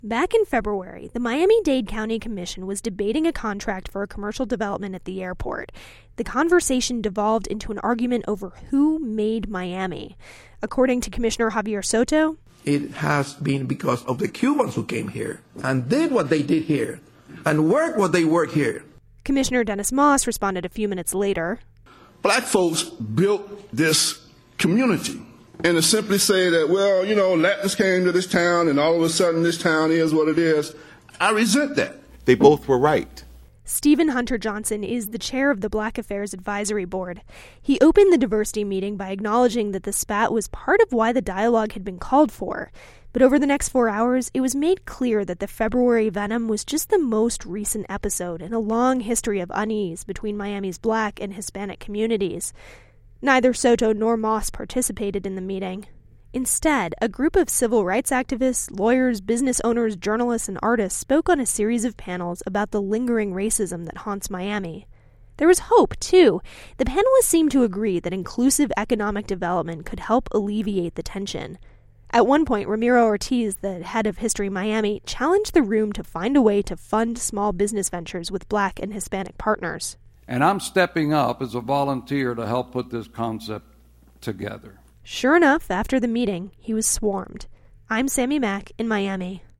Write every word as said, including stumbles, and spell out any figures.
Back in February, the Miami-Dade County Commission was debating a contract for a commercial development at the airport. The conversation devolved into an argument over who made Miami. According to Commissioner Javier Soto, it has been because of the Cubans who came here and did what they did here and worked what they worked here. Commissioner Dennis Moss responded a few minutes later. Black folks built this community. And to simply say that, well, you know, Latins came to this town and all of a sudden this town is what it is, I resent that. They both were right. Stephen Hunter Johnson is the chair of the Black Affairs Advisory Board. He opened the diversity meeting by acknowledging that the spat was part of why the dialogue had been called for. But over the next four hours, it was made clear that the February venom was just the most recent episode in a long history of unease between Miami's Black and Hispanic communities. Neither Soto nor Moss participated in the meeting. Instead, a group of civil rights activists, lawyers, business owners, journalists, and artists spoke on a series of panels about the lingering racism that haunts Miami. There was hope, too. The panelists seemed to agree that inclusive economic development could help alleviate the tension. At one point, Ramiro Ortiz, the head of History Miami, challenged the room to find a way to fund small business ventures with Black and Hispanic partners. And I'm stepping up as a volunteer to help put this concept together. Sure enough, after the meeting, he was swarmed. I'm Sammy Mack in Miami.